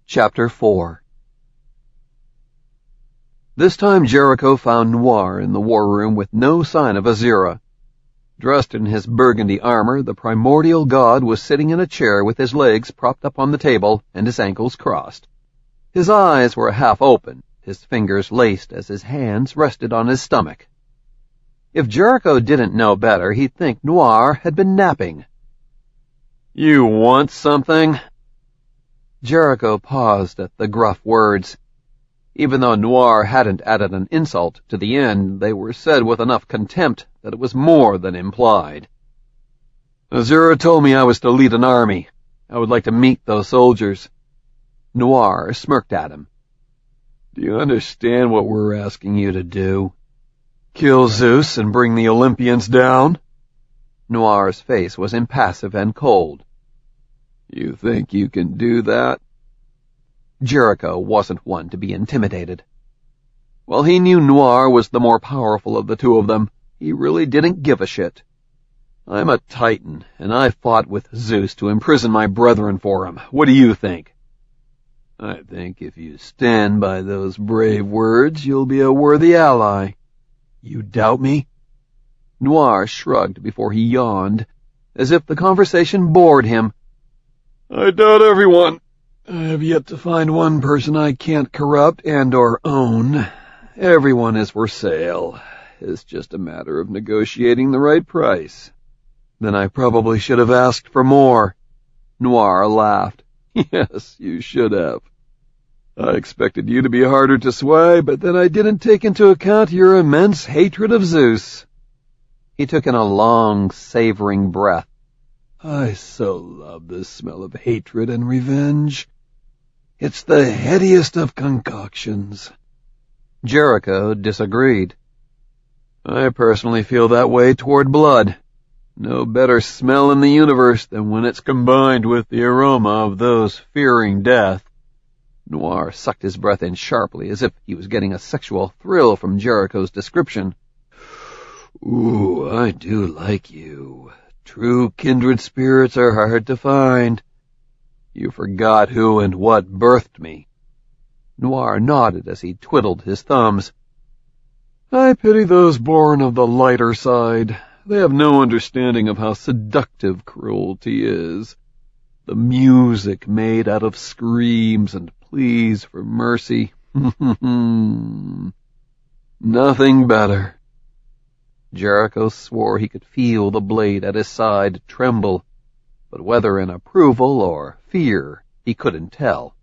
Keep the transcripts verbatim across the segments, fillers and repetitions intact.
Chapter four. This time Jericho found Noir in the war room with no sign of Azira. Dressed in his burgundy armor, the primordial god was sitting in a chair with his legs propped up on the table and his ankles crossed. His eyes were half open, his fingers laced as his hands rested on his stomach. If Jericho didn't know better, he'd think Noir had been napping. "You want something?" Jericho paused at the gruff words. Even though Noir hadn't added an insult to the end, they were said with enough contempt that it was more than implied. "Azira told me I was to lead an army. I would like to meet those soldiers." Noir smirked at him. "Do you understand what we're asking you to do? Kill Zeus and bring the Olympians down?" Noir's face was impassive and cold. "You think you can do that?" Jericho wasn't one to be intimidated. While he knew Noir was the more powerful of the two of them, he really didn't give a shit. "I'm a Titan, and I fought with Zeus to imprison my brethren for him. What do you think?" "I think if you stand by those brave words, you'll be a worthy ally." "You doubt me?" Noir shrugged before he yawned, as if the conversation bored him. "I doubt everyone. I have yet to find one person I can't corrupt and or own. Everyone is for sale. It's just a matter of negotiating the right price." "Then I probably should have asked for more." Noir laughed. "Yes, you should have. I expected you to be harder to sway, but then I didn't take into account your immense hatred of Zeus." He took in a long, savoring breath. "I so love the smell of hatred and revenge. It's the headiest of concoctions." Jericho disagreed. "I personally feel that way toward blood. No better smell in the universe than when it's combined with the aroma of those fearing death." Noir sucked his breath in sharply, as if he was getting a sexual thrill from Jericho's description. "Ooh, I do like you. True kindred spirits are hard to find. You forgot who and what birthed me." Noir nodded as he twiddled his thumbs. "I pity those born of the lighter side. They have no understanding of how seductive cruelty is. The music made out of screams and pleas for mercy. Nothing better." Jericho swore he could feel the blade at his side tremble, but whether in approval or fear, he couldn't tell.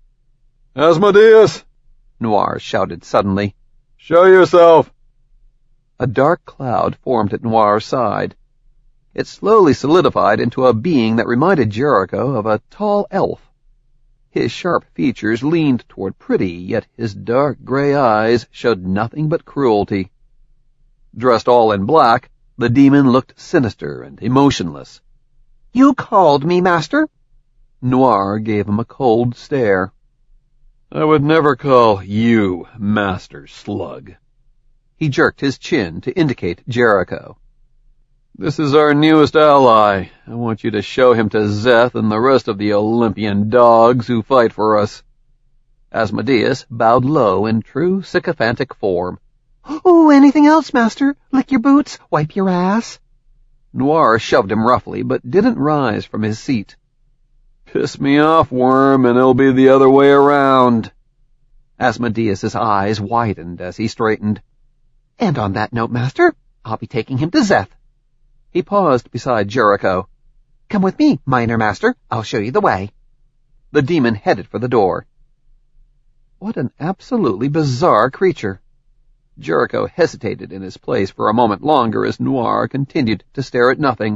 "Asmodeus!" Noir shouted suddenly. "Show yourself!" A dark cloud formed at Noir's side. It slowly solidified into a being that reminded Jericho of a tall elf. His sharp features leaned toward pretty, yet his dark gray eyes showed nothing but cruelty. Dressed all in black, the demon looked sinister and emotionless. "You called me, master?" Noir gave him a cold stare. "I would never call you master, slug." He jerked his chin to indicate Jericho. "This is our newest ally. I want you to show him to Szeth and the rest of the Olympian dogs who fight for us." Asmodeus bowed low in true sycophantic form. "Oh, anything else, master? Lick your boots, wipe your ass." Noir shoved him roughly, but didn't rise from his seat. "Piss me off, worm, and it'll be the other way around." Asmodeus's eyes widened as he straightened. "And on that note, master, I'll be taking him to Szeth." He paused beside Jericho. "Come with me, minor master. I'll show you the way." The demon headed for the door. What an absolutely bizarre creature. Jericho hesitated in his place for a moment longer as Noir continued to stare at nothing.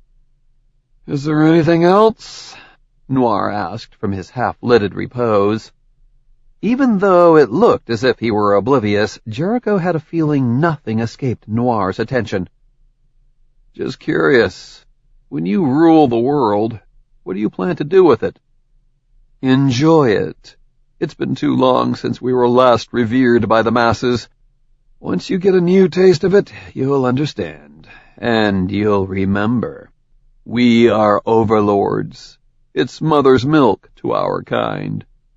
"Is there anything else?" Noir asked from his half-lidded repose. Even though it looked as if he were oblivious, Jericho had a feeling nothing escaped Noir's attention. "Just curious. When you rule the world, what do you plan to do with it?" "Enjoy it. It's been too long since we were last revered by the masses. Once you get a new taste of it, you'll understand, and you'll remember. We are overlords. It's mother's milk to our kind."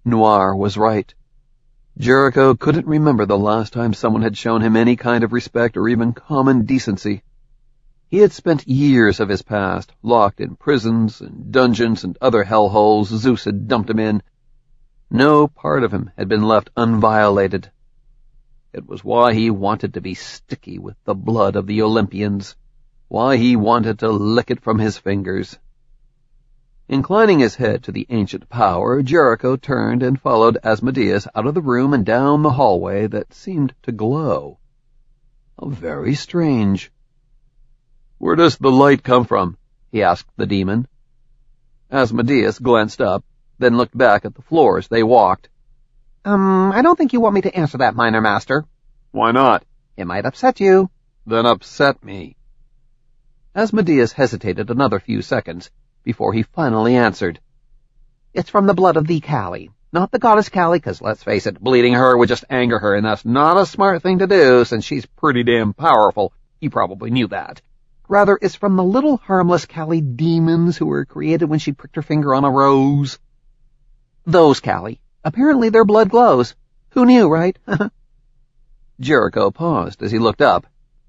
Noir was right. Jericho couldn't remember the last time someone had shown him any kind of respect or even common decency. He had spent years of his past locked in prisons and dungeons and other hellholes Zeus had dumped him in. No part of him had been left unviolated. It was why he wanted to be sticky with the blood of the Olympians, why he wanted to lick it from his fingers. Inclining his head to the ancient power, Jericho turned and followed Asmodeus out of the room and down the hallway that seemed to glow. How very strange. "Where does the light come from?" he asked the demon. Asmodeus glanced up, then looked back at the floor as they walked. Um, I don't think you want me to answer that, Minor Master. "Why not?" "It might upset you." "Then upset me." Asmodeus hesitated another few seconds before he finally answered. "It's from the blood of the Kali. Not the goddess Kali, because let's face it, bleeding her would just anger her, and that's not a smart thing to do since she's pretty damn powerful. You probably knew that. Rather, it's from the little harmless Kali demons who were created when she pricked her finger on a rose. Those Kali. Apparently their blood glows. Who knew, right?" Jericho paused as he looked up.